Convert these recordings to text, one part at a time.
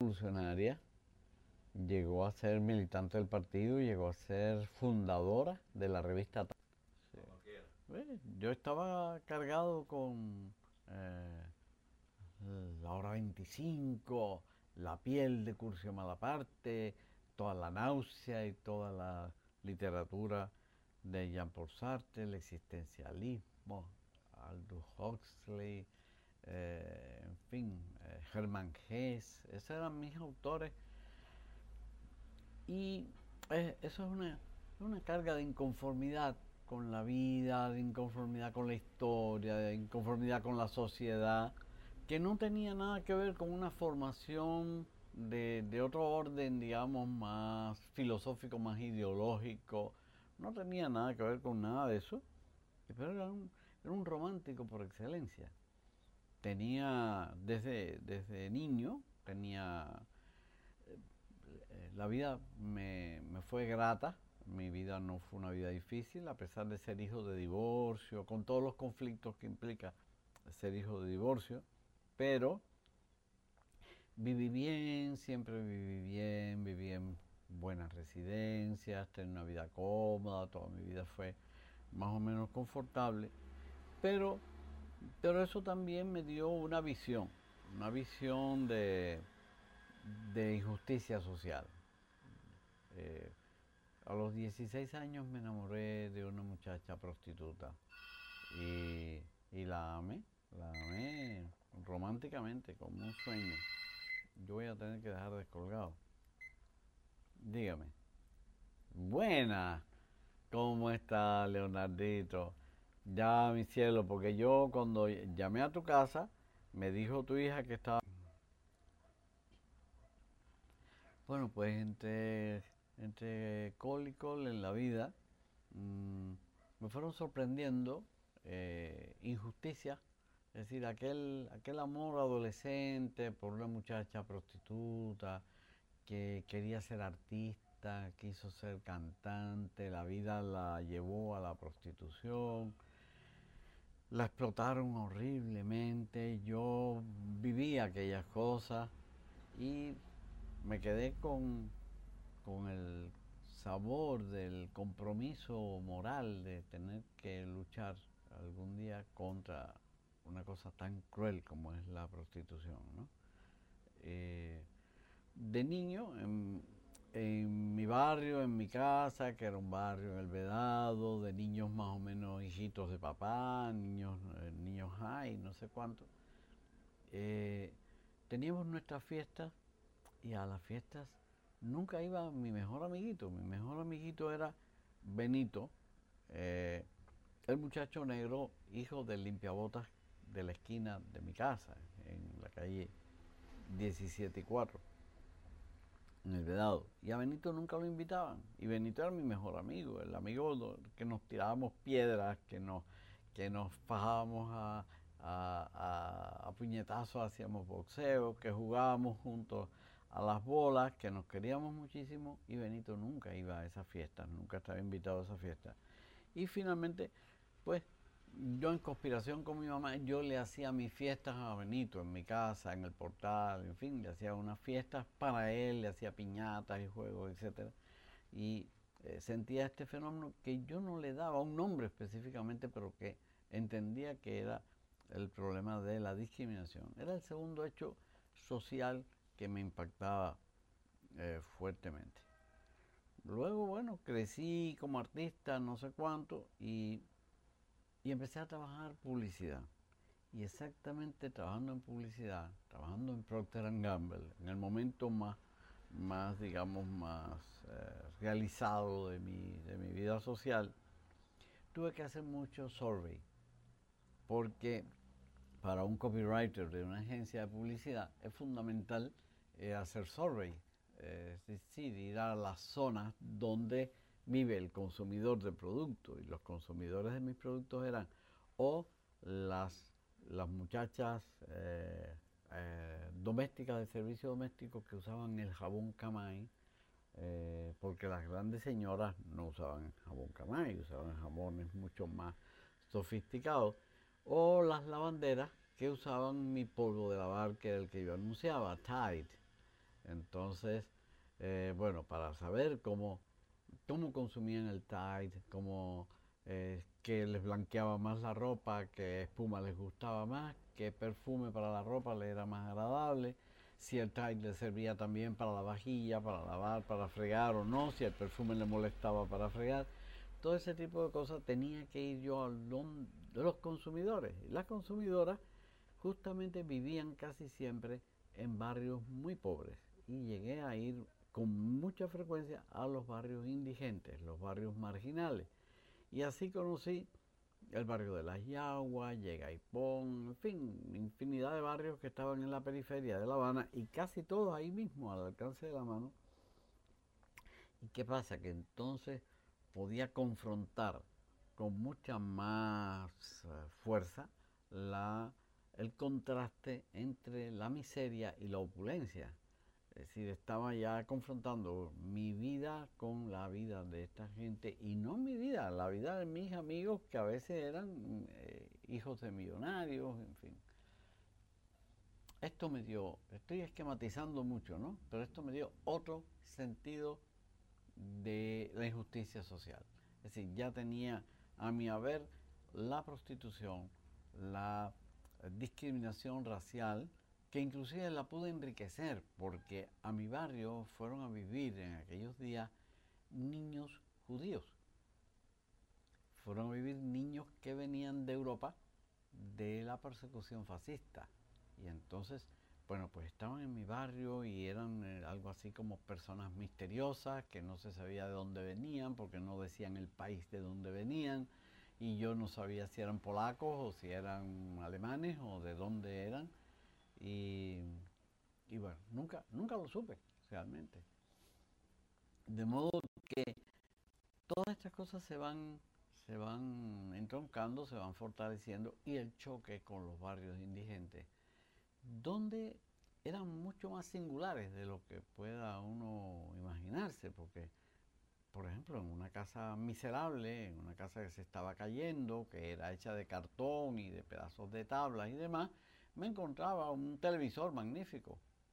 revolucionaria, llegó a ser militante del partido, llegó a ser fundadora de la revista. Sí. Yo estaba cargado con eh, La Hora 25, La piel de Curcio Malaparte, toda la náusea y toda la literatura de Jean-Paul Sartre, el existencialismo, Aldous Huxley, en fin, Hermann Hesse, esos eran mis autores. Y eso es una carga de inconformidad con la vida, de inconformidad con la historia, de inconformidad con la sociedad, que no tenía nada que ver con una formación de otro orden, digamos, más filosófico, más ideológico. No tenía nada que ver con nada de eso, pero era un romántico por excelencia. Tenía, desde niño, la vida me fue grata. Mi vida no fue una vida difícil, a pesar de ser hijo de divorcio, con todos los conflictos que implica ser hijo de divorcio. Pero viví bien, siempre viví en buenas residencias, tenía una vida cómoda, toda mi vida fue más o menos confortable. Pero, pero eso también me dio una visión de injusticia social. Eh, a los 16 años me enamoré de una muchacha prostituta y la amé románticamente, como un sueño. Yo voy a tener que dejar descolgado. Dígame. Buena. ¿Cómo está, Leonardito? Ya, mi cielo, porque yo cuando llamé a tu casa, me dijo tu hija que estaba... Bueno, pues entre col y col en la vida, me fueron sorprendiendo injusticias, es decir, aquel amor adolescente por una muchacha prostituta que quería ser artista, quiso ser cantante, la vida la llevó a la prostitución, la explotaron horriblemente, yo viví aquellas cosas y me quedé con el sabor del compromiso moral de tener que luchar algún día contra una cosa tan cruel como es la prostitución, ¿no? De niño, en mi barrio, en mi casa, que era un barrio en El Vedado, de niños más o menos hijitos de papá, niños high, no sé cuánto, eh, teníamos nuestras fiestas y a las fiestas nunca iba mi mejor amiguito. Mi mejor amiguito era Benito, eh, el muchacho negro, hijo del limpiabotas de la esquina de mi casa, en la calle 17 y 4, en El Vedado. Y a Benito nunca lo invitaban. Y Benito era mi mejor amigo, el amigo que nos tirábamos piedras, que nos fajábamos a puñetazos, hacíamos boxeo, que jugábamos juntos a las bolas, que nos queríamos muchísimo, y Benito nunca iba a esas fiestas, nunca estaba invitado a esas fiestas. Y finalmente, pues, yo en conspiración con mi mamá, yo le hacía mis fiestas a Benito en mi casa, en el portal, en fin, le hacía unas fiestas para él, le hacía piñatas y juegos, etcétera. Y sentía este fenómeno que yo no le daba un nombre específicamente, pero que entendía que era el problema de la discriminación. Era el segundo hecho social que me impactaba fuertemente. Luego, bueno, crecí como artista, no sé cuánto, y empecé a trabajar publicidad. Y exactamente trabajando en publicidad, trabajando en Procter Gamble, en el momento más digamos, más realizado de mi vida social, tuve que hacer mucho survey, porque para un copywriter de una agencia de publicidad es fundamental hacer survey, es decir, ir a las zonas donde vive el consumidor del producto, y los consumidores de mis productos eran o las muchachas domésticas de servicio doméstico que usaban el jabón Camay, porque las grandes señoras no usaban jabón Camay, usaban jabones mucho más sofisticados, o las lavanderas que usaban mi polvo de lavar, que era el que yo anunciaba, Tide. Entonces, bueno, para saber cómo consumían el Tide, qué les blanqueaba más la ropa, qué espuma les gustaba más, qué perfume para la ropa le era más agradable, si el Tide le servía también para la vajilla, para lavar, para fregar o no, si el perfume le molestaba para fregar. Todo ese tipo de cosas tenía que ir yo al don de los consumidores. Y las consumidoras justamente vivían casi siempre en barrios muy pobres. Y llegué a ir con mucha frecuencia a los barrios indigentes, los barrios marginales. Y así conocí el barrio de Las Yaguas, Yegaipón, en fin, infinidad de barrios que estaban en la periferia de La Habana y casi todos ahí mismo, al alcance de la mano. ¿Y qué pasa? Que entonces podía confrontar con mucha más fuerza la, el contraste entre la miseria y la opulencia. Es decir, estaba ya confrontando mi vida con la vida de esta gente y no mi vida, la vida de mis amigos que a veces eran hijos de millonarios, en fin. Esto me dio, estoy esquematizando mucho, ¿no? Pero esto me dio otro sentido de la injusticia social. Es decir, ya tenía a mi haber la prostitución, la discriminación racial, que inclusive la pude enriquecer, porque a mi barrio fueron a vivir en aquellos días niños judíos. Fueron a vivir niños que venían de Europa de la persecución fascista. Y entonces, bueno, pues estaban en mi barrio y eran algo así como personas misteriosas que no se sabía de dónde venían porque no decían el país de dónde venían y yo no sabía si eran polacos o si eran alemanes o de dónde eran y, y bueno, nunca lo supe realmente. De modo que todas estas cosas se van entroncando, se van fortaleciendo y el choque con los barrios indigentes donde eran mucho más singulares de lo que pueda uno imaginarse, porque, por ejemplo, en una casa miserable, en una casa que se estaba cayendo, que era hecha de cartón y de pedazos de tablas y demás, me encontraba un televisor magnífico.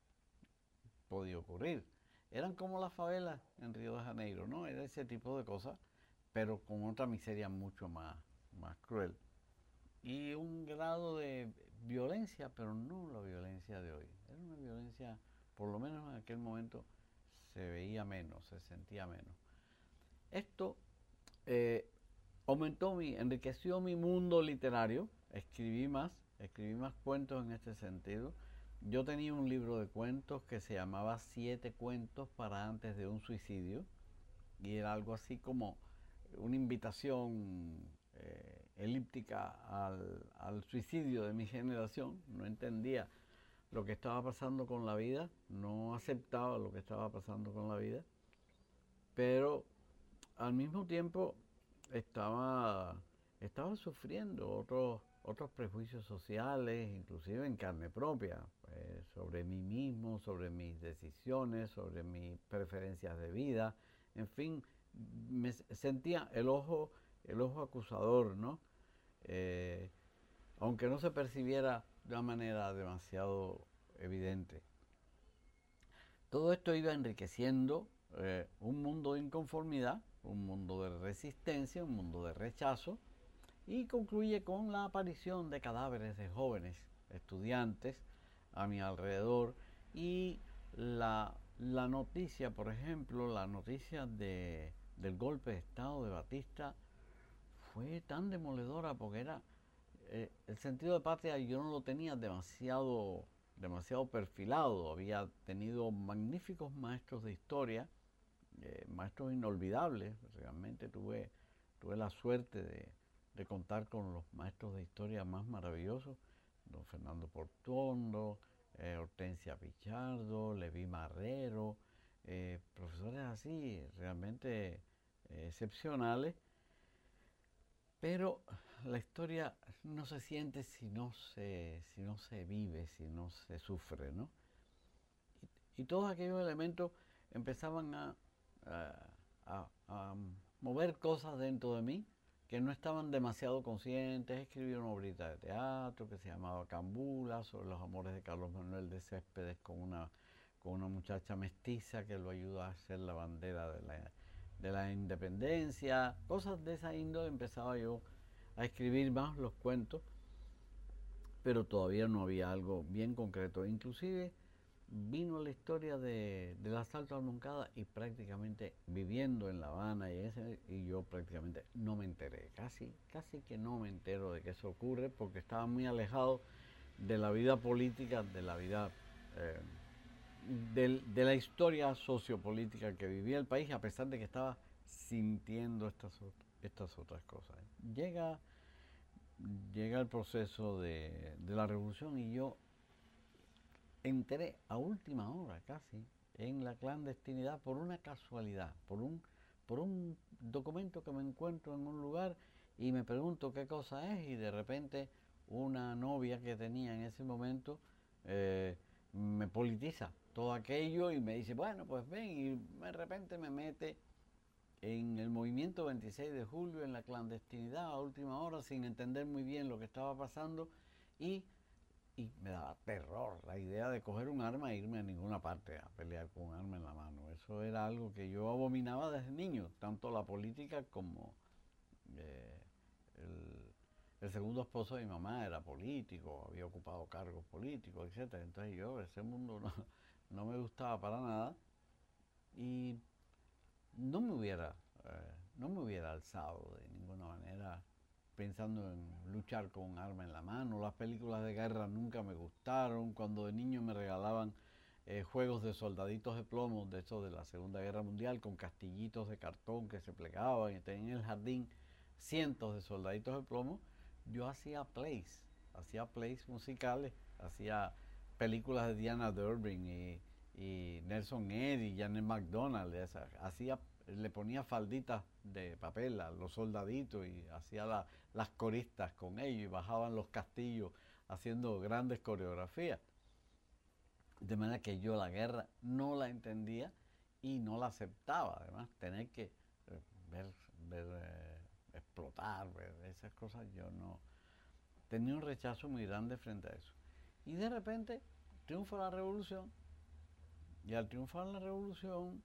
Podía ocurrir. Eran como las favelas en Río de Janeiro, ¿no? Era ese tipo de cosas, pero con otra miseria mucho más cruel. Y un grado de violencia, pero no la violencia de hoy. Era una violencia, por lo menos en aquel momento, se veía menos, se sentía menos. Esto eh, enriqueció mi mundo literario, escribí más cuentos en este sentido. Yo tenía un libro de cuentos que se llamaba Siete cuentos para antes de un suicidio, y era algo así como una invitación elíptica al suicidio de mi generación. No entendía lo que estaba pasando con la vida, no aceptaba lo que estaba pasando con la vida, pero al mismo tiempo estaba, estaba sufriendo otros prejuicios sociales, inclusive en carne propia, sobre mí mismo, sobre mis decisiones, sobre mis preferencias de vida, en fin, me sentía el ojo acusador, ¿no? Eh, Aunque no se percibiera de una manera demasiado evidente. Todo esto iba enriqueciendo un mundo de inconformidad, un mundo de resistencia, un mundo de rechazo, y concluye con la aparición de cadáveres de jóvenes estudiantes a mi alrededor y la noticia, por ejemplo, la noticia del golpe de Estado de Batista fue tan demoledora porque era el sentido de patria yo no lo tenía demasiado perfilado. Había tenido magníficos maestros de historia, maestros inolvidables. Realmente tuve la suerte de contar con los maestros de historia más maravillosos, don Fernando Portuondo, Hortensia Pichardo, Leví Marrero, profesores así realmente excepcionales, pero la historia no se siente si no se vive, si no se sufre, ¿no? Y todos aquellos elementos empezaban a mover cosas dentro de mí que no estaban demasiado conscientes. Escribí una obrita de teatro que se llamaba Cambula, sobre los amores de Carlos Manuel de Céspedes con una muchacha mestiza que lo ayuda a hacer la bandera de la independencia, cosas de esa índole. Empezaba yo a escribir más los cuentos, pero todavía no había algo bien concreto. Inclusive vino la historia del asalto a Moncada y prácticamente viviendo en La Habana y yo prácticamente no me enteré, casi que no me entero de que eso ocurre porque estaba muy alejado de la vida política, de la vida, de la historia sociopolítica que vivía el país, a pesar de que estaba sintiendo estas otras cosas. Llega el proceso de la revolución y yo enteré a última hora casi en la clandestinidad por una casualidad, por un documento que me encuentro en un lugar y me pregunto qué cosa es y de repente una novia que tenía en ese momento me politiza todo aquello y me dice, bueno, pues ven, y de repente me mete en el movimiento 26 de julio, en la clandestinidad a última hora, sin entender muy bien lo que estaba pasando y me daba terror la idea de coger un arma e irme a ninguna parte a pelear con un arma en la mano. Eso era algo que yo abominaba desde niño, tanto la política como eh, el segundo esposo de mi mamá era político, había ocupado cargos políticos, etcétera. Entonces yo, ese mundo no me gustaba para nada y no me hubiera, no me hubiera alzado de ninguna manera pensando en luchar con un arma en la mano. Las películas de guerra nunca me gustaron. Cuando de niño me regalaban juegos de soldaditos de plomo, de esos de la Segunda Guerra Mundial, con castillitos de cartón que se plegaban y tenía en el jardín cientos de soldaditos de plomo, yo hacía plays musicales, hacía películas de Diana Durbin y Nelson Eddy y Janet MacDonald, le ponía falditas de papel a los soldaditos y hacía las coristas con ellos y bajaban los castillos haciendo grandes coreografías. De manera que yo la guerra no la entendía y no la aceptaba. Además, tener que ver esas cosas, yo no. Tenía un rechazo muy grande frente a eso. Y de repente triunfa la revolución y al triunfar la revolución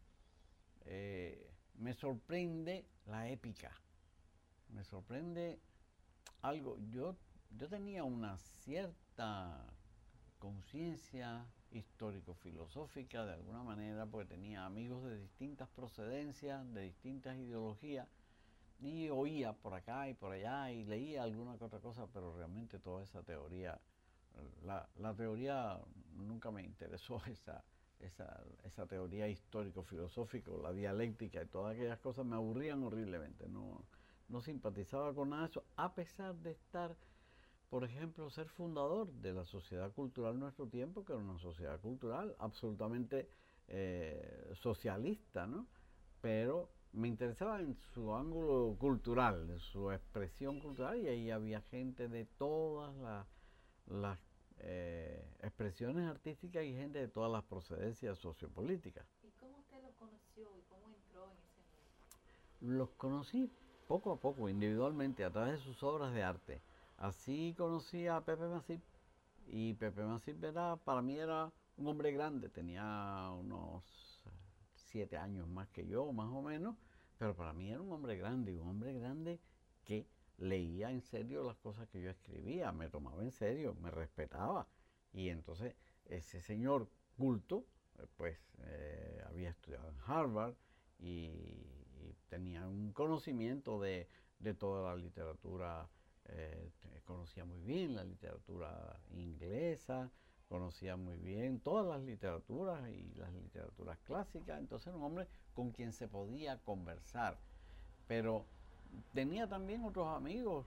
me sorprende la épica. Me sorprende algo. Yo tenía una cierta conciencia histórico-filosófica de alguna manera, porque tenía amigos de distintas procedencias, de distintas ideologías, y oía por acá y por allá y leía alguna que otra cosa, pero realmente toda esa teoría, la teoría nunca me interesó, esa teoría histórico-filosófica, la dialéctica y todas aquellas cosas me aburrían horriblemente, no simpatizaba con nada de eso, a pesar de estar, por ejemplo, ser fundador de la Sociedad Cultural Nuestro Tiempo, que era una sociedad cultural absolutamente socialista, ¿no? Pero me interesaba en su ángulo cultural, en su expresión cultural, y ahí había gente de todas las expresiones artísticas y gente de todas las procedencias sociopolíticas. ¿Y cómo usted los conoció y cómo entró en ese mundo? Los conocí poco a poco, individualmente, a través de sus obras de arte. Así conocí a Pepe Masip, y Pepe Masip para mí era un hombre grande, tenía unos 7 años más que yo, más o menos, pero para mí era un hombre grande que leía en serio las cosas que yo escribía, me tomaba en serio, me respetaba. Y entonces ese señor culto, había estudiado en Harvard y tenía un conocimiento de toda la literatura, conocía muy bien la literatura inglesa, conocía muy bien todas las literaturas y las literaturas clásicas, entonces era un hombre con quien se podía conversar, pero tenía también otros amigos,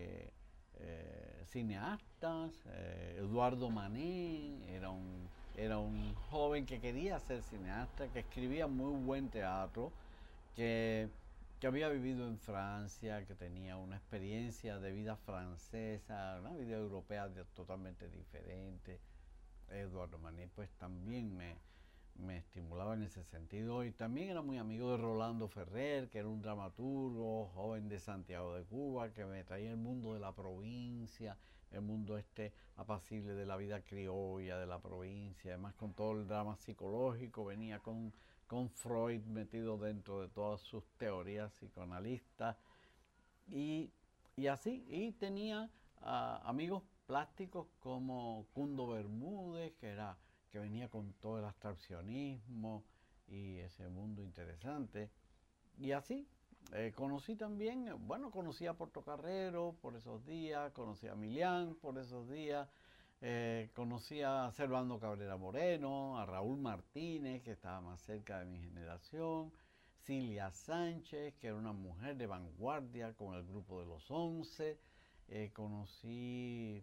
cineastas. Eduardo Manet era un joven que quería ser cineasta, que escribía muy buen teatro, que, que había vivido en Francia, que tenía una experiencia de vida francesa, una vida europea totalmente diferente. Eduardo Manet pues también me estimulaba en ese sentido, y también era muy amigo de Rolando Ferrer, que era un dramaturgo joven de Santiago de Cuba, que me traía el mundo de la provincia, el mundo este apacible de la vida criolla, de la provincia, además con todo el drama psicológico, venía con Freud metido dentro de todas sus teorías psicoanalistas y, y así, y tenía amigos plásticos como Cundo Bermúdez, que venía con todo el abstraccionismo y ese mundo interesante. Y así, conocí también, bueno, conocí a Portocarrero por esos días, conocí a Milián por esos días, conocí a Servando Cabrera Moreno, a Raúl Martínez, que estaba más cerca de mi generación, Cilia Sánchez, que era una mujer de vanguardia con el grupo de los 11, conocí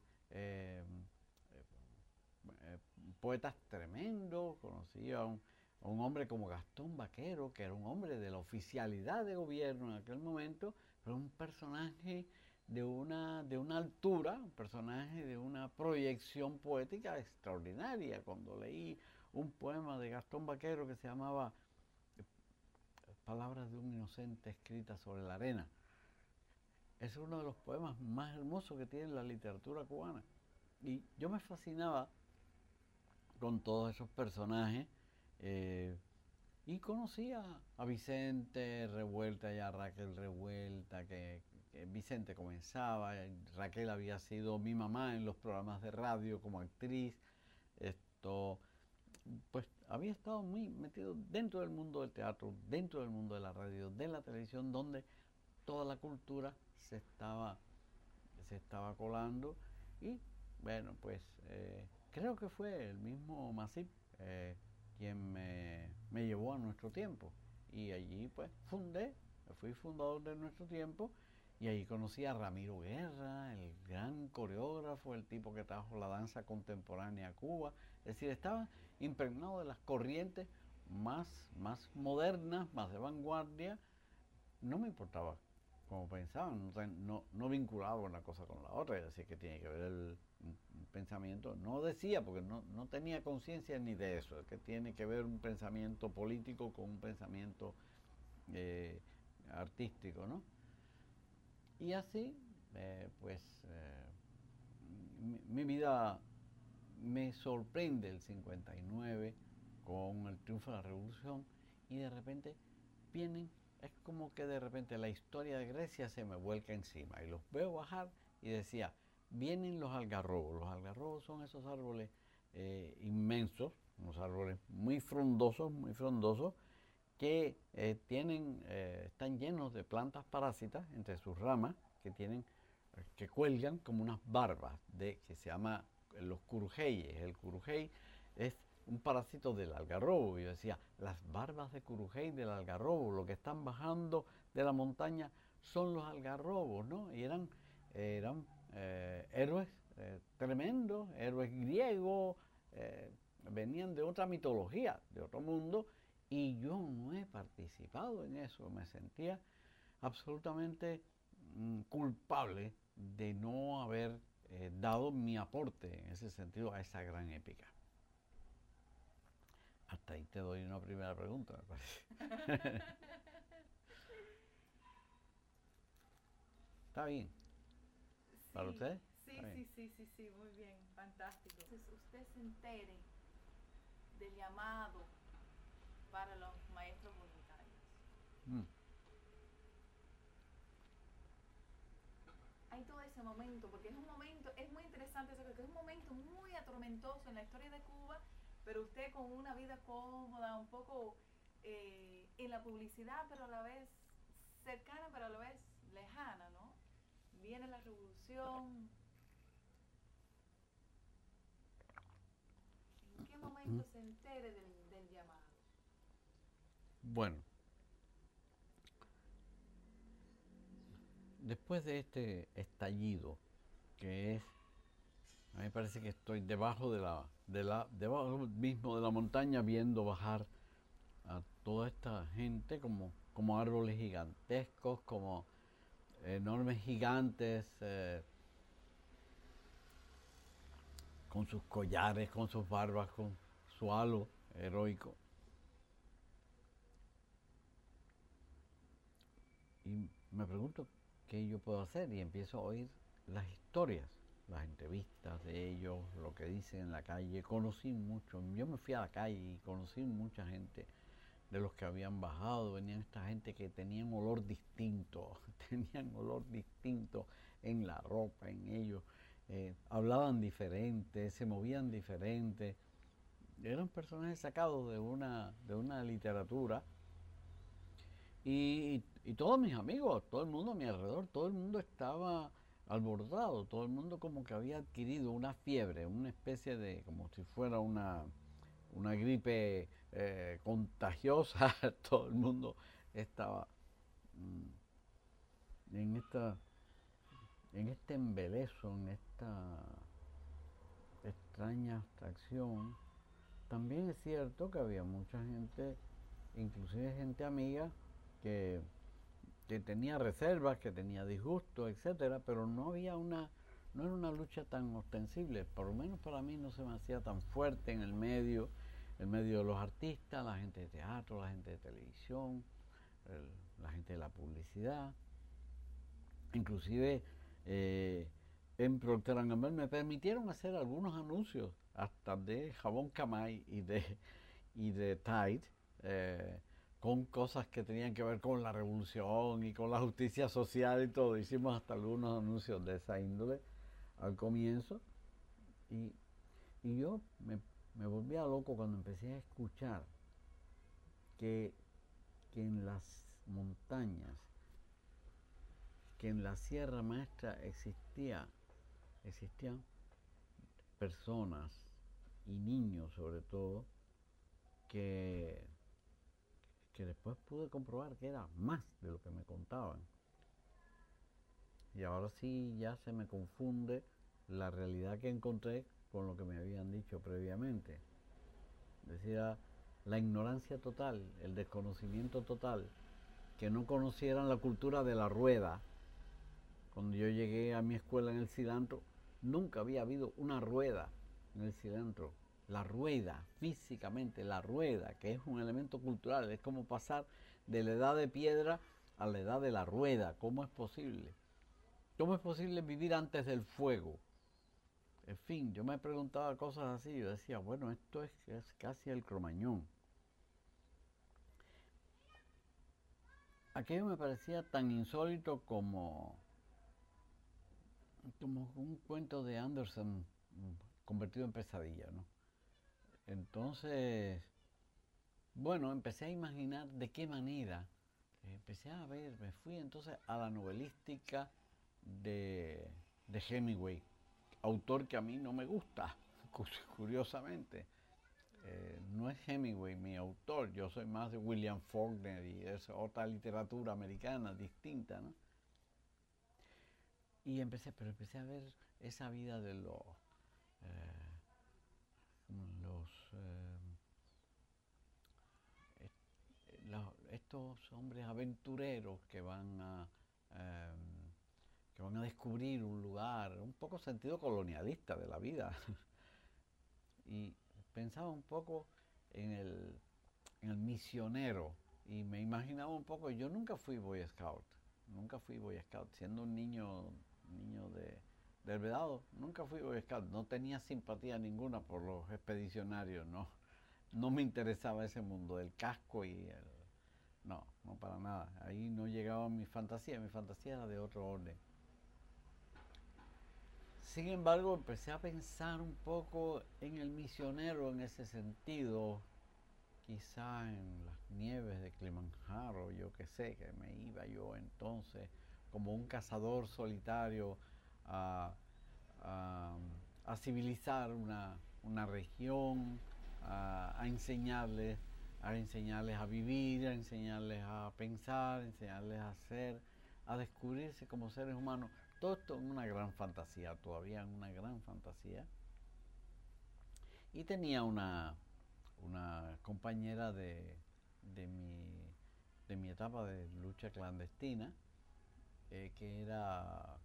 eh, poetas tremendos, conocí a un hombre como Gastón Vaquero, que era un hombre de la oficialidad de gobierno en aquel momento, pero un personaje de una altura, un personaje de una proyección poética extraordinaria. Cuando leí un poema de Gastón Vaquero que se llamaba Palabras de un inocente escritas sobre la arena, es uno de los poemas más hermosos que tiene la literatura cubana. Y yo me fascinaba con todos esos personajes eh, y conocí a Vicente Revuelta y a Raquel Revuelta, que Vicente comenzaba, Raquel había sido mi mamá en los programas de radio como actriz, esto, pues había estado muy metido dentro del mundo del teatro, dentro del mundo de la radio, de la televisión, donde toda la cultura se estaba colando y bueno, pues creo que fue el mismo Masip quien me llevó a Nuestro Tiempo y allí pues fui fundador de Nuestro Tiempo y ahí conocí a Ramiro Guerra, el gran coreógrafo, el tipo que trajo la danza contemporánea a Cuba, es decir, estaba impregnado de las corrientes más modernas, más de vanguardia, no me importaba como pensaban, no vinculaba una cosa con la otra, es decir, que tiene que ver el pensamiento, no decía, porque no tenía conciencia ni de eso, que tiene que ver un pensamiento político con un pensamiento eh, artístico, ¿no? Y así, pues, mi vida me sorprende el 59 con el triunfo de la revolución y de repente vienen, es como que de repente la historia de Grecia se me vuelca encima y los veo bajar y decía, vienen los algarrobos son esos árboles inmensos, unos árboles muy frondosos, que están llenos de plantas parásitas entre sus ramas, que cuelgan como unas barbas, que se llama los curujeyes. El curujey es un parásito del algarrobo. Yo decía, las barbas de curujey del algarrobo, lo que están bajando de la montaña son los algarrobos, ¿no? Y eran héroes tremendos, héroes griegos, venían de otra mitología, de otro mundo, y yo no he participado en eso, me sentía absolutamente culpable de no haber dado mi aporte en ese sentido a esa gran épica. Hasta ahí te doy una primera pregunta, me parece. ¿Está bien? ¿Para Sí, usted? sí, Está bien. sí, muy bien, fantástico. Entonces, usted se entere del llamado para los maestros voluntarios. Mm. Hay todo ese momento, porque es un momento, es muy interesante eso, porque es un momento muy atormentoso en la historia de Cuba, pero usted con una vida cómoda, un poco en la publicidad, pero a la vez cercana, pero a la vez lejana, ¿no? Viene la revolución. ¿En qué Mm. momento se entere del llamado? Bueno, después de este estallido, que es, a mí me parece que estoy debajo debajo mismo de la montaña viendo bajar a toda esta gente como árboles gigantescos, como enormes gigantes, con sus collares, con sus barbas, con su halo heroico. Y me pregunto qué yo puedo hacer y empiezo a oír las historias. las entrevistas de ellos, lo que dicen en la calle. Conocí mucho, yo me fui a la calle y conocí mucha gente de los que habían bajado. Venían esta gente que tenían olor distinto, tenían olor distinto en la ropa, en ellos. Hablaban diferente, se movían diferente. Eran personajes sacados de una literatura. Y todos mis amigos, todo el mundo a mi alrededor, todo el mundo estaba alborotado, todo el mundo como que había adquirido una fiebre, una especie de, como si fuera una gripe contagiosa. Todo el mundo estaba en en este embeleso, en esta extraña abstracción. También es cierto que había mucha gente, inclusive gente amiga, que, que tenía reservas, que tenía disgusto, etcétera, pero no era una lucha tan ostensible. Por lo menos para mí no se me hacía tan fuerte en el medio de los artistas, la gente de teatro, la gente de televisión, la gente de la publicidad. Inclusive en Procter & Gamble me permitieron hacer algunos anuncios hasta de jabón Camay y de Tide, con cosas que tenían que ver con la revolución y con la justicia social y todo. Hicimos hasta algunos anuncios de esa índole al comienzo y, y yo me volvía loco cuando empecé a escuchar que, que en las montañas, que en la Sierra Maestra existían personas y niños sobre todo que después pude comprobar que era más de lo que me contaban. Y ahora sí ya se me confunde la realidad que encontré con lo que me habían dicho previamente. Decía la ignorancia total, el desconocimiento total, que no conocieran la cultura de la rueda. Cuando yo llegué a mi escuela en el cilantro, nunca había habido una rueda en el cilantro. La rueda, físicamente, la rueda, que es un elemento cultural, es como pasar de la edad de piedra a la edad de la rueda. ¿Cómo es posible? ¿Cómo es posible vivir antes del fuego? En fin, yo me preguntaba cosas así, yo decía, bueno, esto es casi el Cromañón. Aquello me parecía tan insólito como un cuento de Andersen convertido en pesadilla, ¿no? Entonces, bueno, empecé a imaginar de qué manera, empecé a ver, me fui entonces a la novelística de Hemingway, autor que a mí no me gusta, curiosamente. No es Hemingway mi autor, yo soy más de William Faulkner y es otra literatura americana distinta, ¿no? Y empecé a ver esa vida de estos hombres aventureros eh, que van a descubrir un lugar, un poco sentido colonialista de la vida. Y pensaba un poco en el misionero y me imaginaba un poco, yo nunca fui Boy Scout, siendo un niño del Vedado, nunca fui Boy Scout, no tenía simpatía ninguna por los expedicionarios, no me interesaba ese mundo del casco no para nada, ahí no llegaba mi fantasía era de otro orden. Sin embargo, empecé a pensar un poco en el misionero en ese sentido, quizá en las nieves de Kilimanjaro, yo qué sé, que me iba yo entonces como un cazador solitario a, a, a civilizar una región, a enseñarles a vivir, a enseñarles a pensar, a enseñarles a hacer, a descubrirse como seres humanos. Todo esto en una gran fantasía, todavía en una gran fantasía. Y tenía una compañera de, mi, de mi etapa de lucha clandestina, que era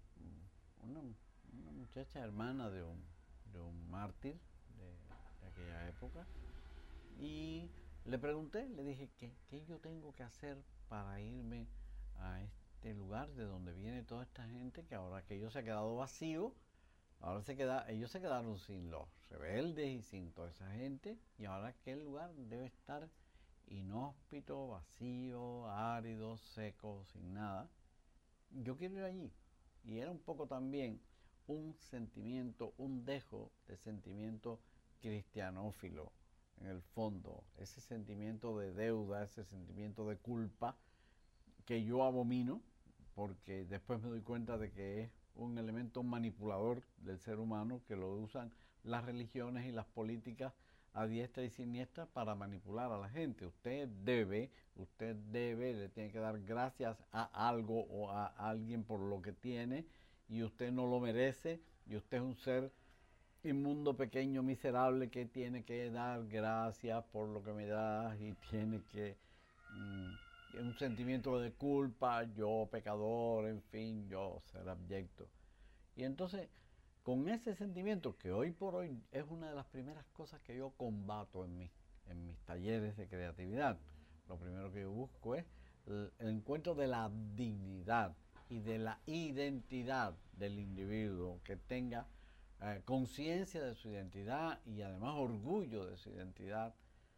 una muchacha hermana de un mártir de aquella época. Y le pregunté, le dije, ¿qué yo tengo que hacer para irme a este lugar de donde viene toda esta gente, que ahora aquello se ha quedado vacío, Ahora ellos se quedaron sin los rebeldes y sin toda esa gente, y ahora aquel lugar debe estar inhóspito, vacío, árido, seco, sin nada. Yo quiero ir allí. Y era un poco también un sentimiento, un dejo de sentimiento cristianófilo en el fondo, ese sentimiento de deuda, ese sentimiento de culpa que yo abomino, porque después me doy cuenta de que es un elemento manipulador del ser humano que lo usan las religiones y las políticas a diestra y siniestra para manipular a la gente. Usted debe, le tiene que dar gracias a algo o a alguien por lo que tiene, y usted no lo merece, y usted es un ser inmundo, pequeño, miserable, que tiene que dar gracias por lo que me das, y tiene que un sentimiento de culpa, yo pecador, en fin, yo ser abyecto. Y entonces, con ese sentimiento, que hoy por hoy es una de las primeras cosas que yo combato en mis talleres de creatividad, lo primero que yo busco es el encuentro de la dignidad y de la identidad del individuo, que tenga conciencia de su identidad y además orgullo de su identidad,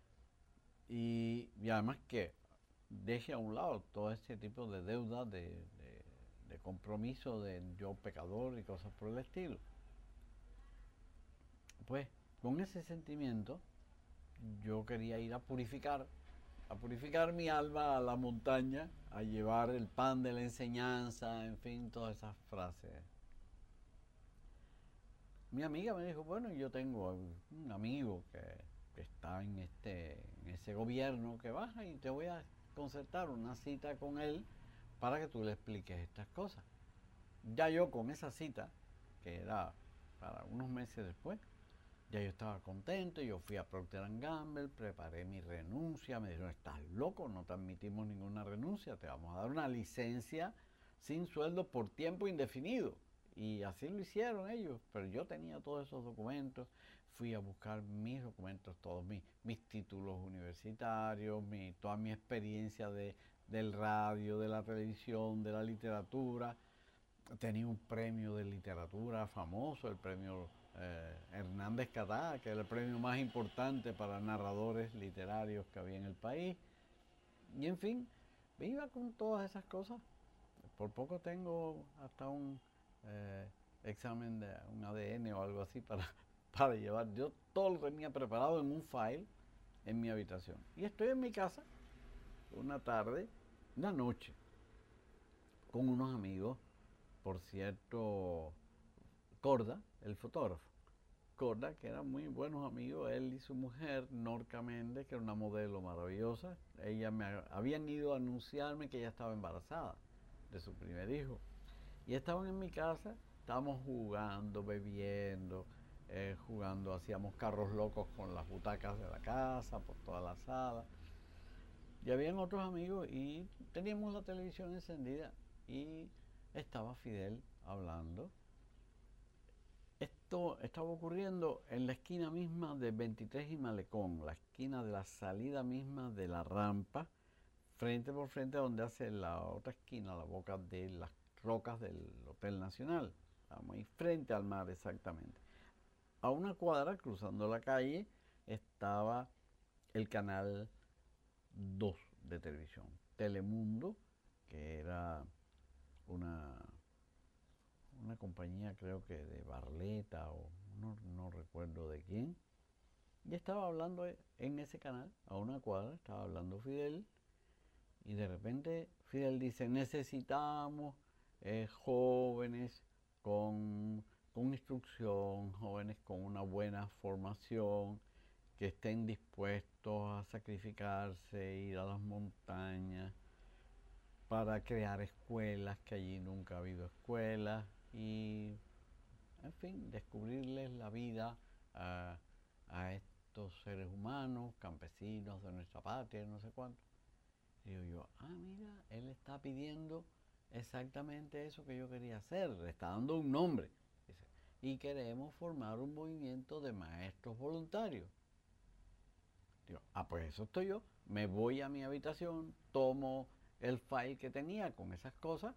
y además que deje a un lado todo este tipo de deuda, de compromiso de yo pecador y cosas por el estilo. Pues con ese sentimiento yo quería ir a purificar mi alma a la montaña, a llevar el pan de la enseñanza, en fin, todas esas frases. Mi amiga me dijo, bueno, yo tengo un amigo que está en ese gobierno, que baja, y te voy a concertar una cita con él para que tú le expliques estas cosas. Ya yo con esa cita, que era para unos meses después, ya yo estaba contento. Yo fui a Procter & Gamble, preparé mi renuncia, me dijeron, estás loco, no te admitimos ninguna renuncia, te vamos a dar una licencia sin sueldo por tiempo indefinido. Y así lo hicieron ellos, pero yo tenía todos esos documentos. Fui a buscar mis documentos, todos mis títulos universitarios, toda mi experiencia del radio, de la televisión, de la literatura. Tenía un premio de literatura famoso, el premio Hernández Catá, que era el premio más importante para narradores literarios que había en el país. Y en fin, me iba con todas esas cosas. Por poco tengo hasta un examen de un ADN o algo así para llevar. Yo todo lo tenía preparado en un file en mi habitación. Y estoy en mi casa una tarde, una noche, con unos amigos. Por cierto, Corda, el fotógrafo. Corda, que eran muy buenos amigos, él y su mujer, Norca Méndez, que era una modelo maravillosa. Habían ido a anunciarme que ella estaba embarazada de su primer hijo. Y estaban en mi casa, estábamos jugando, bebiendo, jugando, hacíamos carros locos con las butacas de la casa, por toda la sala. Y habían otros amigos y teníamos la televisión encendida y estaba Fidel hablando. Esto estaba ocurriendo en la esquina misma de 23 y Malecón, la esquina de la salida misma de la rampa, frente por frente a donde hace la otra esquina, la boca de las rocas del Hotel Nacional. Estábamos ahí frente al mar exactamente. A una cuadra, cruzando la calle, estaba el canal 2 de televisión, Telemundo, que era una compañía, creo que de Barleta, o no recuerdo de quién. Y estaba hablando en ese canal, a una cuadra, estaba hablando Fidel, y de repente Fidel dice, necesitamos jóvenes con instrucción, jóvenes con una buena formación, que estén dispuestos a sacrificarse, ir a las montañas para crear escuelas, que allí nunca ha habido escuelas, y en fin, descubrirles la vida a estos seres humanos, campesinos de nuestra patria, no sé cuánto. Y digo yo, mira, él está pidiendo exactamente eso que yo quería hacer, le está dando un nombre. Dice, y queremos formar un movimiento de maestros voluntarios. Digo, pues eso estoy yo. Me voy a mi habitación, tomo el file que tenía con esas cosas,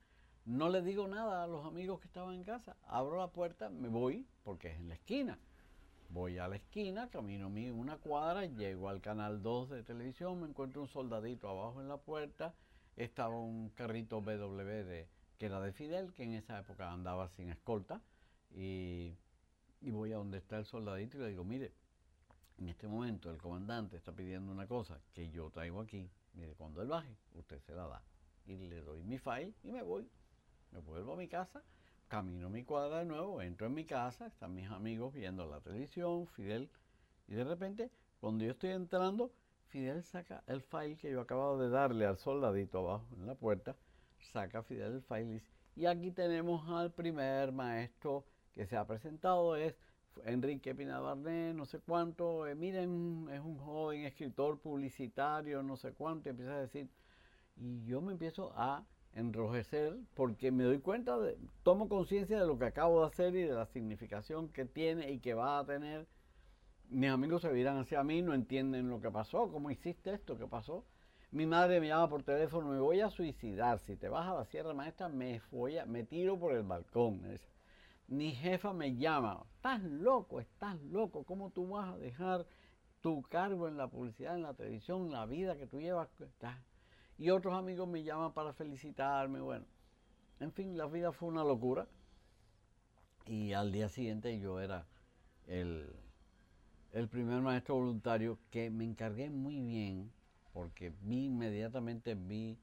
No le digo nada a los amigos que estaban en casa. Abro la puerta, me voy, porque es en la esquina. Voy a la esquina, camino una cuadra, llego al canal 2 de televisión, me encuentro un soldadito abajo en la puerta, estaba un carrito BW que era de Fidel, que en esa época andaba sin escolta, y, y voy a donde está el soldadito y le digo, mire, en este momento el comandante está pidiendo una cosa que yo traigo aquí, mire, cuando él baje, usted se la da. Y le doy mi file y me voy. Me vuelvo a mi casa, camino mi cuadra de nuevo, entro en mi casa, están mis amigos viendo la televisión, Fidel, y de repente, cuando yo estoy entrando, Fidel saca el file que yo acababa de darle al soldadito abajo en la puerta, saca Fidel el file y dice, y aquí tenemos al primer maestro que se ha presentado, es Enrique Pina Barnet, no sé cuánto, miren, es un joven escritor publicitario, no sé cuánto, y empieza a decir, y yo me empiezo a enrojecer porque me doy cuenta, tomo conciencia de lo que acabo de hacer y de la significación que tiene y que va a tener. Mis amigos se viran hacia mí, no entienden lo que pasó, cómo hiciste esto, qué pasó. Mi madre me llama por teléfono, me voy a suicidar, si te vas a la Sierra Maestra me tiro por el balcón. Mi jefa me llama, estás loco, ¿cómo tú vas a dejar tu cargo en la publicidad, en la televisión, la vida que tú llevas? Y otros amigos me llaman para felicitarme, bueno, en fin, la vida fue una locura. Y al día siguiente yo era el, el primer maestro voluntario que me encargué muy bien porque inmediatamente vi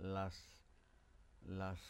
las,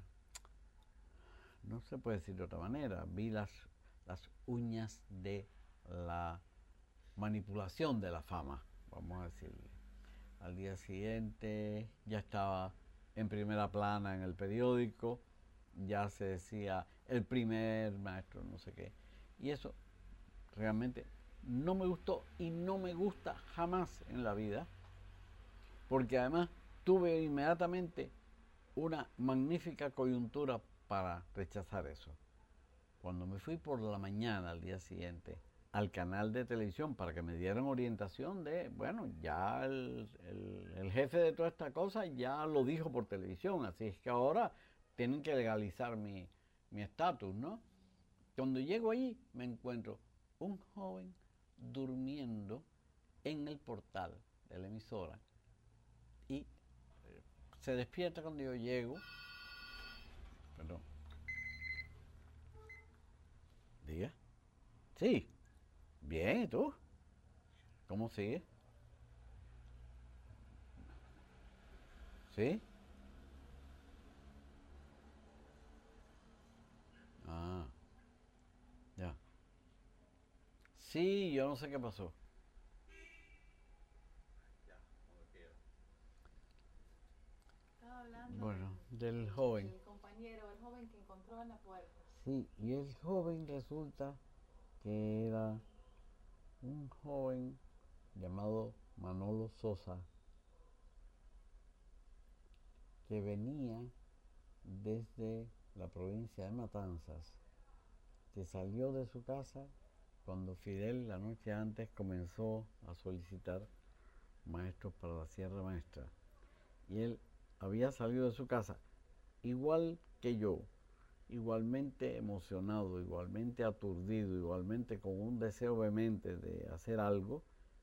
no se puede decir de otra manera, vi las uñas de la manipulación de la fama, vamos a decirle. Al día siguiente ya estaba en primera plana en el periódico, ya se decía el primer maestro, no sé qué. Y eso realmente no me gustó y no me gusta jamás en la vida, porque además tuve inmediatamente una magnífica coyuntura para rechazar eso. Cuando me fui por la mañana al día siguiente al canal de televisión para que me dieran orientación de, bueno, ya el jefe de toda esta cosa ya lo dijo por televisión, así es que ahora tienen que legalizar mi estatus, ¿no? Cuando llego allí me encuentro un joven durmiendo en el portal de la emisora y se despierta cuando yo llego, perdón, diga, sí, bien, ¿y tú? ¿Cómo sigue? ¿Sí? Ah, ya. Sí, yo no sé qué pasó. Estaba hablando Bueno, del joven. del compañero, el joven que encontró en la puerta. Sí, y el joven resulta que era un joven llamado Manolo Sosa, que venía desde la provincia de Matanzas, que salió de su casa cuando Fidel la noche antes comenzó a solicitar maestros para la Sierra Maestra. Y él había salido de su casa igual que yo, igualmente emocionado, igualmente aturdido, igualmente con un deseo vehemente de hacer algo,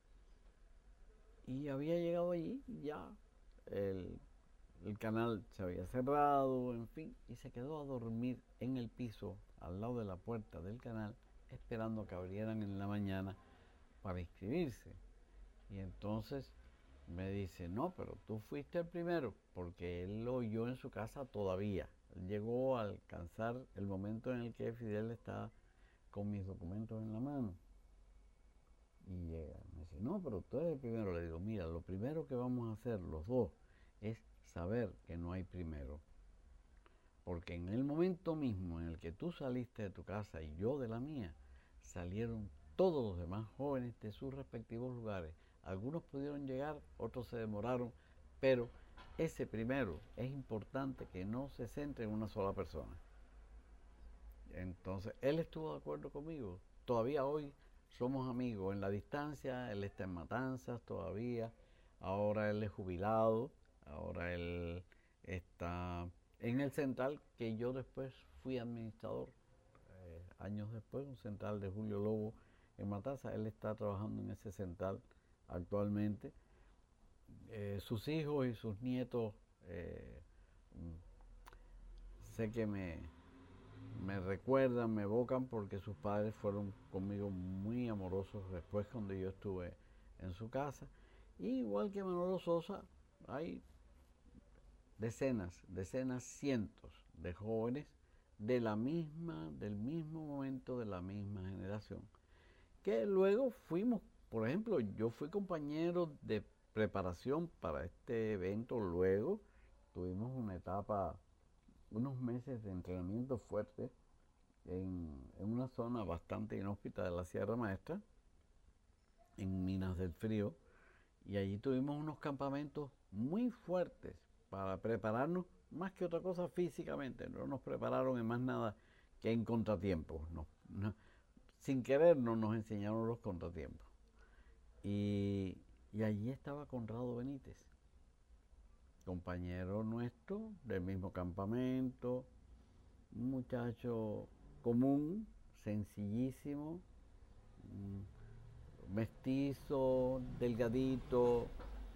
y había llegado allí, ya el, el canal se había cerrado, en fin, y se quedó a dormir en el piso al lado de la puerta del canal, esperando que abrieran en la mañana para inscribirse. Y entonces me dice, no, pero tú fuiste el primero, porque él lo oyó en su casa todavía. Él llegó a alcanzar el momento en el que Fidel estaba con mis documentos en la mano. Y llega, me dice, no, pero tú eres el primero. Le digo, mira, lo primero que vamos a hacer los dos es saber que no hay primero. Porque en el momento mismo en el que tú saliste de tu casa y yo de la mía, salieron todos los demás jóvenes de sus respectivos lugares. Algunos pudieron llegar, otros se demoraron, pero ese primero es importante que no se centre en una sola persona. Entonces, él estuvo de acuerdo conmigo. Todavía hoy somos amigos en la distancia, él está en Matanzas todavía, ahora él es jubilado, ahora él está en el central que yo después fui administrador, años después, un central de Julio Lobo en Matanza. Él está trabajando en ese central actualmente. Sus hijos y sus nietos, sé que me recuerdan, me evocan porque sus padres fueron conmigo muy amorosos después cuando yo estuve en su casa. Y igual que Manolo Sosa, hay decenas, cientos de jóvenes del mismo momento, de la misma generación, que luego fuimos, por ejemplo, yo fui compañero de preparación para este evento, luego tuvimos una etapa, unos meses de entrenamiento fuerte en una zona bastante inhóspita de la Sierra Maestra, en Minas del Frío, y allí tuvimos unos campamentos muy fuertes para prepararnos más que otra cosa físicamente. No nos prepararon en más nada que en contratiempos. Sin querer no nos enseñaron los contratiempos. Y allí estaba Conrado Benítez, compañero nuestro del mismo campamento, un muchacho común, sencillísimo, mestizo, delgadito,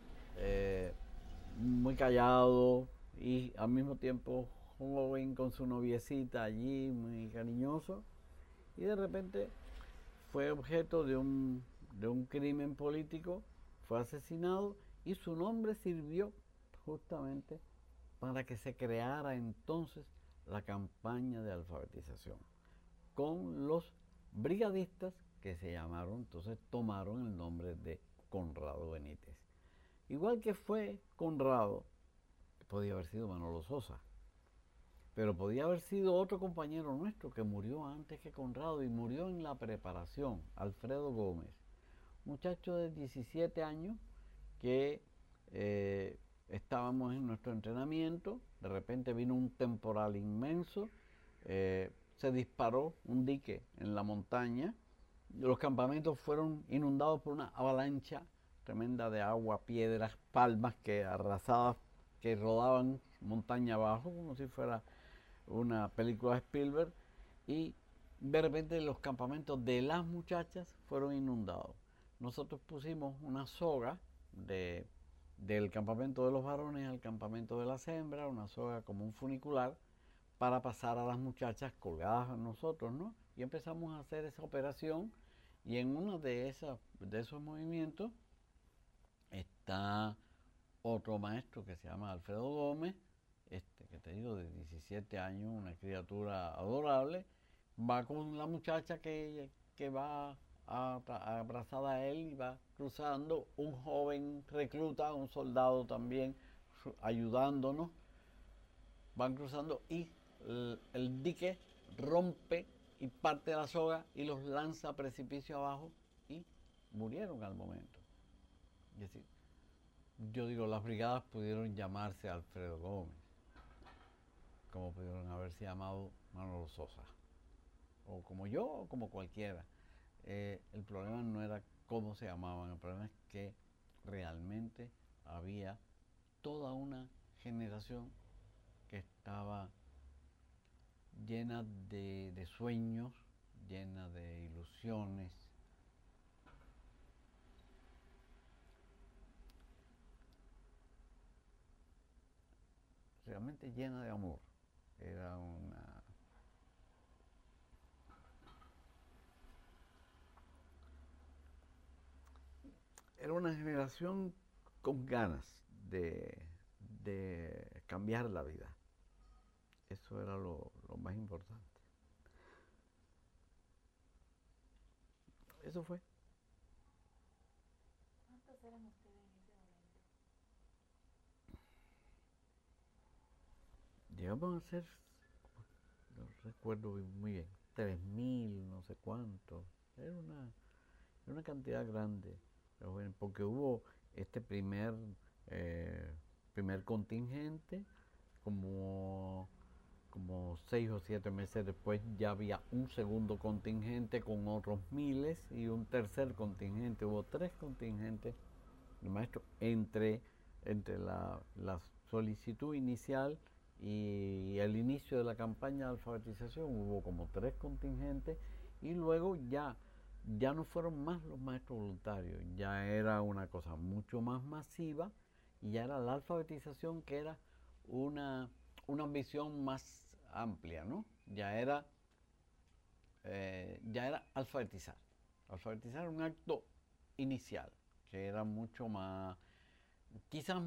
muy callado y al mismo tiempo joven con su noviecita allí, muy cariñoso, y de repente fue objeto de un crimen político, fue asesinado y su nombre sirvió justamente para que se creara entonces la campaña de alfabetización con los brigadistas que se llamaron, entonces tomaron el nombre de Conrado Benítez. Igual que fue Conrado, podía haber sido Manolo Sosa, pero podía haber sido otro compañero nuestro que murió antes que Conrado y murió en la preparación, Alfredo Gómez, muchacho de 17 años que estábamos en nuestro entrenamiento, de repente vino un temporal inmenso, se disparó un dique en la montaña, los campamentos fueron inundados por una avalancha tremenda de agua, piedras, palmas que arrasadas, que rodaban montaña abajo como si fuera una película de Spielberg, y de repente los campamentos de las muchachas fueron inundados. Nosotros pusimos una soga del campamento de los varones al campamento de las hembras, una soga como un funicular, para pasar a las muchachas colgadas a nosotros, ¿no? Y empezamos a hacer esa operación, y en uno de esos movimientos está otro maestro que se llama Alfredo Gómez, que te digo, de 17 años, una criatura adorable, va con la muchacha que va abrazada a él y va cruzando, un joven recluta, un soldado también, ayudándonos, van cruzando y el dique rompe y parte la soga y los lanza a precipicio abajo y murieron al momento. Es decir, yo digo, las brigadas pudieron llamarse Alfredo Gómez, como pudieron haberse llamado Manolo Sosa, o como yo, o como cualquiera. El problema no era cómo se llamaban, el problema es que realmente había toda una generación que estaba llena de sueños, llena de ilusiones, realmente llena de amor. Era una generación con ganas de cambiar la vida. Eso era lo más importante. Eso fue. ¿Cuántos eran ustedes en ese momento? Llegamos a ser, no recuerdo muy bien, 3.000, no sé cuánto. Era una cantidad grande, porque hubo este primer contingente, como 6 o 7 meses después ya había un segundo contingente con otros miles y un tercer contingente. Hubo 3 contingentes de maestros entre la solicitud inicial y el inicio de la campaña de alfabetización hubo como 3 contingentes y luego ya no fueron más los maestros voluntarios, ya era una cosa mucho más masiva y ya era la alfabetización que era una ambición más amplia, ¿no? Ya era alfabetizar. Alfabetizar era un acto inicial, que era mucho más, quizás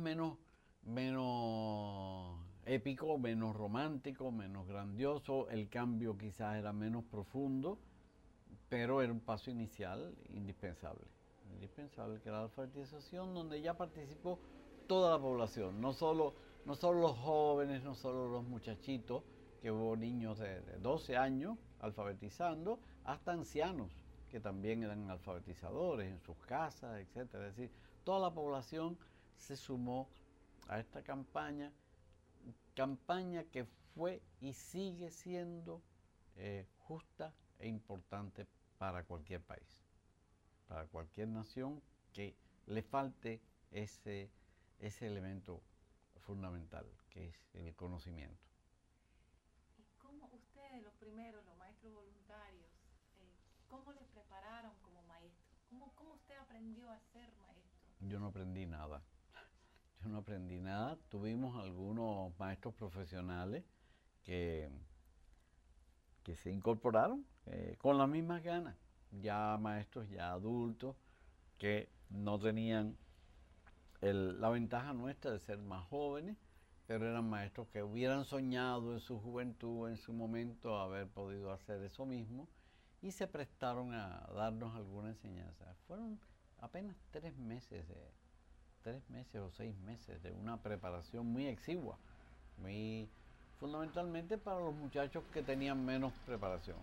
menos épico, menos romántico, menos grandioso, el cambio quizás era menos profundo, pero era un paso inicial indispensable. Indispensable que era la alfabetización, donde ya participó toda la población, no solo los jóvenes, no solo los muchachitos, que hubo niños de 12 años alfabetizando, hasta ancianos que también eran alfabetizadores en sus casas, etcétera. Es decir, toda la población se sumó a esta campaña que fue y sigue siendo justa e importante para cualquier país, para cualquier nación que le falte ese elemento fundamental, que es el conocimiento. ¿Y cómo ustedes, los primeros, los maestros voluntarios, cómo les prepararon como maestro? ¿Cómo usted aprendió a ser maestro? Yo no aprendí nada. Yo no aprendí nada. Tuvimos algunos maestros profesionales que se incorporaron con las mismas ganas. Ya maestros, ya adultos, que no tenían la ventaja nuestra de ser más jóvenes, pero eran maestros que hubieran soñado en su juventud, en su momento, haber podido hacer eso mismo y se prestaron a darnos alguna enseñanza. Fueron apenas 3 meses, 3 meses o 6 meses de una preparación muy exigua, muy fundamentalmente para los muchachos que tenían menos preparación.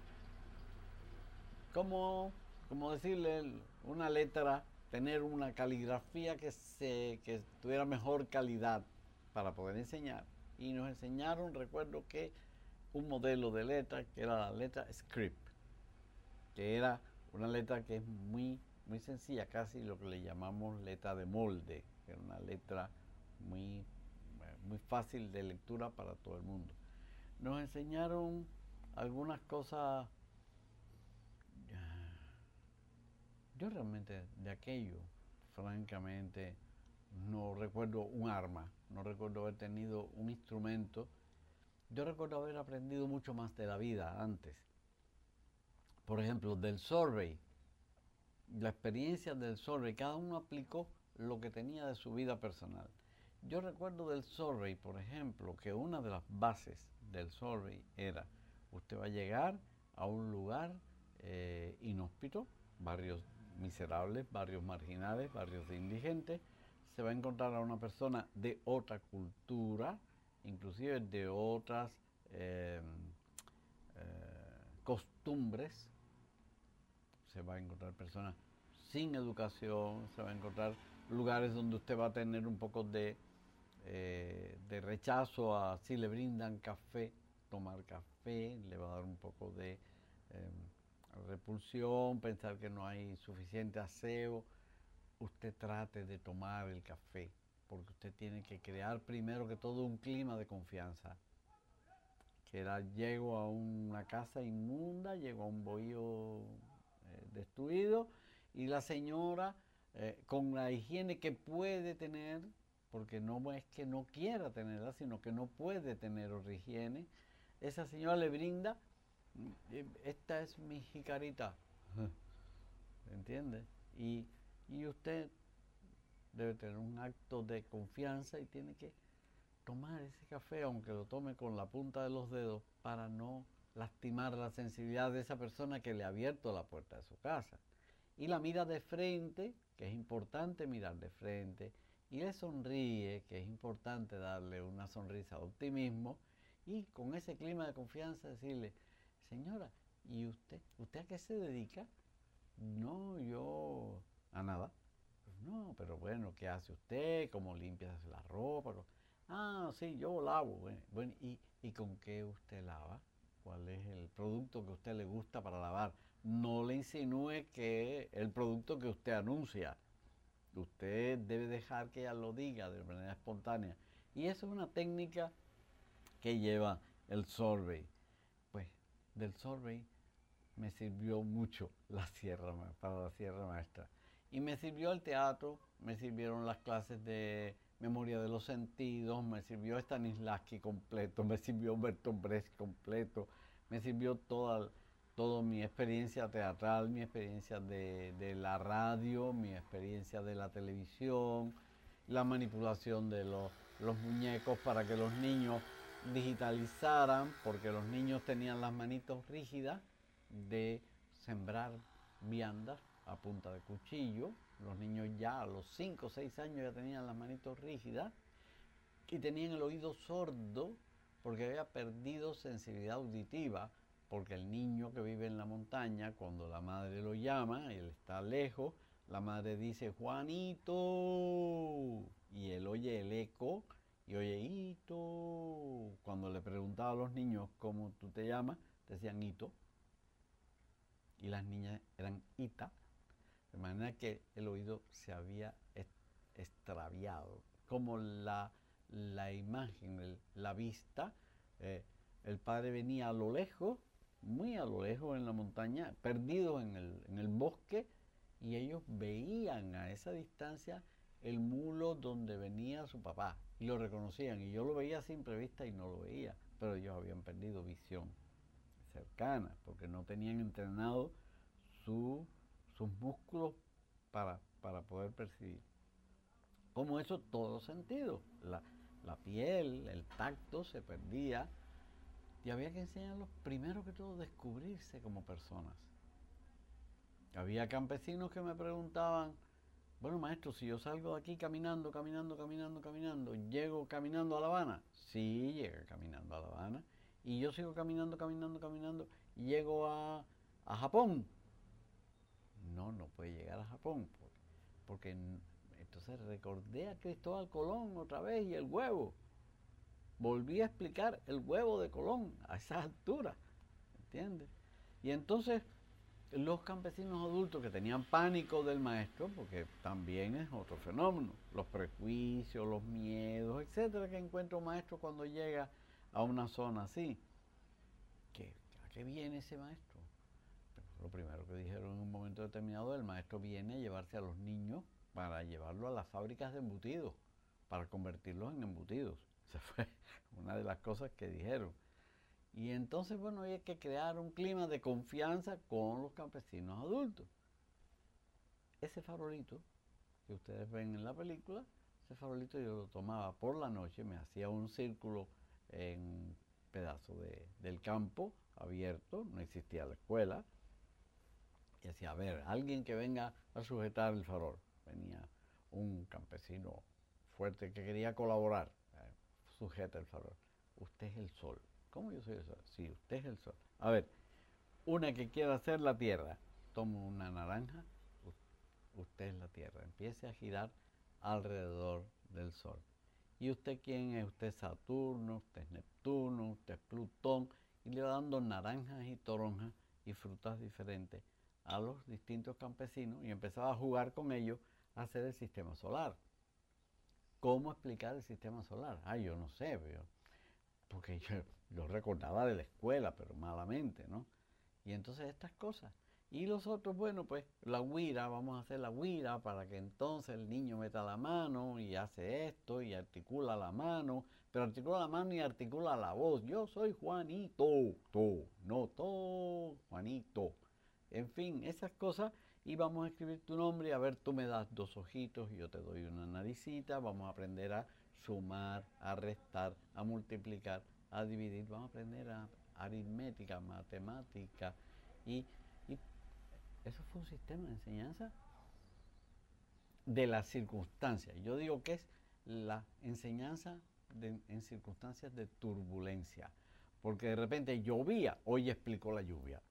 Como decirle una letra, tener una caligrafía que tuviera mejor calidad para poder enseñar. Y nos enseñaron, recuerdo que un modelo de letra que era la letra script, que era una letra que es muy sencilla, casi lo que le llamamos letra de molde, que era una letra muy fácil de lectura para todo el mundo. Nos enseñaron algunas cosas. Yo realmente de aquello, francamente, no recuerdo un arma, no recuerdo haber tenido un instrumento. Yo recuerdo haber aprendido mucho más de la vida antes. Por ejemplo, del survey, la experiencia del survey, cada uno aplicó lo que tenía de su vida personal. Yo recuerdo del survey, por ejemplo, que una de las bases del survey era, usted va a llegar a un lugar inhóspito, barrios miserables, barrios marginales, barrios de indigentes, se va a encontrar a una persona de otra cultura, inclusive de otras costumbres, se va a encontrar personas sin educación, se va a encontrar lugares donde usted va a tener un poco de rechazo a si le brindan café, tomar café, le va a dar un poco de repulsión, pensar que no hay suficiente aseo. Usted trate de tomar el café, porque usted tiene que crear primero que todo un clima de confianza. Que era, llego a una casa inmunda, llego a un bohío destruido y la señora con la higiene que puede tener, porque no es que no quiera tenerla, sino que no puede tener otra higiene, esa señora le brinda, esta es mi jicarita, ¿entiende? Y usted debe tener un acto de confianza y tiene que tomar ese café, aunque lo tome con la punta de los dedos, para no lastimar la sensibilidad de esa persona que le ha abierto la puerta de su casa. Y la mira de frente, que es importante mirar de frente, y le sonríe, que es importante darle una sonrisa de optimismo, y con ese clima de confianza decirle, señora, ¿y usted a qué se dedica? No, yo a nada. No, pero bueno, ¿qué hace usted? ¿Cómo limpia la ropa? Ah, sí, yo lavo. Bueno, ¿y con qué usted lava? ¿Cuál es el producto que a usted le gusta para lavar? No le insinúe que el producto que usted anuncia. Usted debe dejar que ella lo diga de manera espontánea. Y eso es una técnica que lleva el Sorbet. Pues del Sorbet me sirvió mucho para la Sierra Maestra. Y me sirvió el teatro, me sirvieron las clases de memoria de los sentidos, me sirvió Stanislavski completo, me sirvió Bertolt Brecht completo, me sirvió toda mi experiencia teatral, mi experiencia de la radio, mi experiencia de la televisión, la manipulación de los muñecos para que los niños digitalizaran, porque los niños tenían las manitos rígidas de sembrar viandas a punta de cuchillo. Los niños ya a los 5 o 6 años ya tenían las manitos rígidas y tenían el oído sordo porque había perdido sensibilidad auditiva, porque el niño que vive en la montaña, cuando la madre lo llama, él está lejos, la madre dice Juanito y él oye el eco y oye Hito. Cuando le preguntaba a los niños cómo tú te llamas, decían Hito y las niñas eran Ita, de manera que el oído se había extraviado, como la imagen, la vista. El padre venía a lo lejos, muy a lo lejos en la montaña, perdido en el bosque, y ellos veían a esa distancia el mulo donde venía su papá y lo reconocían, y yo lo veía a simple vista y no lo veía, pero ellos habían perdido visión cercana porque no tenían entrenado sus músculos para poder percibir. Como eso, todos los sentidos, la piel, el tacto se perdía, y había que enseñarlos primero que todo a descubrirse como personas. Había campesinos que me preguntaban, bueno maestro, si yo salgo de aquí caminando, ¿llego caminando a La Habana? Sí, llega caminando a La Habana. Y yo sigo caminando, y llego a Japón. No puede llegar a Japón, porque entonces recordé a Cristóbal Colón otra vez y el huevo. Volví a explicar el huevo de Colón a esas alturas, ¿entiendes? Y entonces los campesinos adultos que tenían pánico del maestro, porque también es otro fenómeno, los prejuicios, los miedos, etcétera, que encuentra un maestro cuando llega a una zona así. ¿A qué viene ese maestro? Lo primero que dijeron en un momento determinado, el maestro viene a llevarse a los niños para llevarlo a las fábricas de embutidos, para convertirlos en embutidos. Esa fue una de las cosas que dijeron. Y entonces, bueno, hay que crear un clima de confianza con los campesinos adultos. Ese farolito que ustedes ven en la película, ese farolito yo lo tomaba por la noche, me hacía un círculo en un pedazo del campo abierto, no existía la escuela, y decía, a ver, alguien que venga a sujetar el farol. Venía un campesino fuerte que quería colaborar, sujeta el farol. Usted es el sol. ¿Cómo yo soy el sol? Sí, usted es el sol. A ver, una que quiera hacer la tierra, toma una naranja, usted es la tierra. Empiece a girar alrededor del sol. ¿Y usted quién es? Usted es Saturno, usted es Neptuno, usted es Plutón. Y le va dando naranjas y toronjas y frutas diferentes a los distintos campesinos y empezaba a jugar con ellos a hacer el sistema solar. ¿Cómo explicar el sistema solar? Yo no sé, porque yo recordaba de la escuela, pero malamente, ¿no? Y entonces estas cosas. Y los otros, bueno, pues la huira, vamos a hacer la huira para que entonces el niño meta la mano y hace esto y articula la mano, pero articula la mano y articula la voz. Yo soy Juanito, Juanito. En fin, esas cosas. Y vamos a escribir tu nombre, a ver, tú me das 2 ojitos y yo te doy una naricita. Vamos a aprender a sumar, a restar, a multiplicar, a dividir. Vamos a aprender a aritmética, matemática. Y eso fue un sistema de enseñanza de las circunstancias. Yo digo que es la enseñanza en circunstancias de turbulencia. Porque de repente llovía, hoy explicó la lluvia.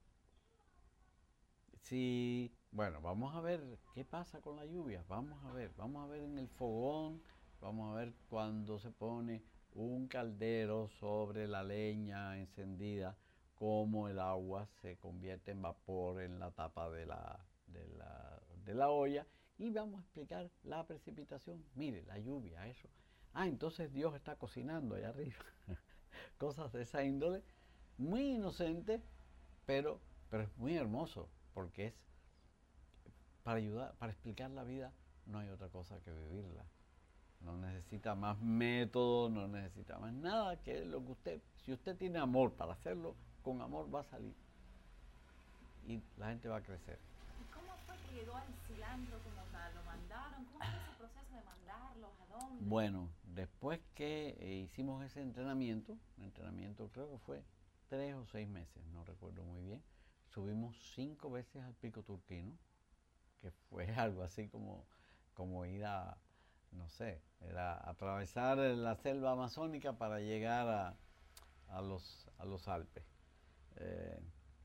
Sí, bueno, vamos a ver qué pasa con la lluvia. Vamos a ver en el fogón, vamos a ver cuando se pone un caldero sobre la leña encendida, cómo el agua se convierte en vapor en la tapa de la olla, y vamos a explicar la precipitación. Mire, la lluvia, eso. Entonces Dios está cocinando allá arriba. cosas de esa índole, muy inocente, pero es muy hermoso, porque es para ayudar, para explicar la vida, no hay otra cosa que vivirla. No necesita más método, no necesita más nada que lo que usted, si usted tiene amor para hacerlo, con amor va a salir y la gente va a crecer. ¿Y cómo fue que llegó al cilantro como tal? ¿Lo mandaron? ¿Cómo fue ese proceso de mandarlos? ¿A dónde? Bueno, después que hicimos ese entrenamiento creo que fue 3 o 6 meses, no recuerdo muy bien, subimos 5 veces al Pico Turquino, que fue algo así como ir a, no sé, era atravesar la selva amazónica para llegar a los Alpes. Eh,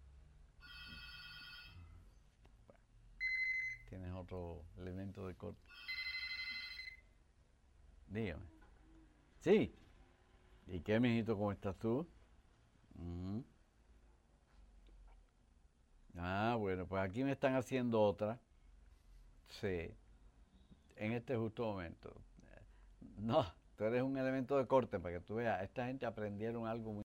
¿Tienes otro elemento de corte? Dígame. Sí. ¿Y qué, mijito, cómo estás tú? Ujú. Ah, bueno, pues aquí me están haciendo otra. Sí, en este justo momento. No, tú eres un elemento de corte para que tú veas. Esta gente aprendieron algo muy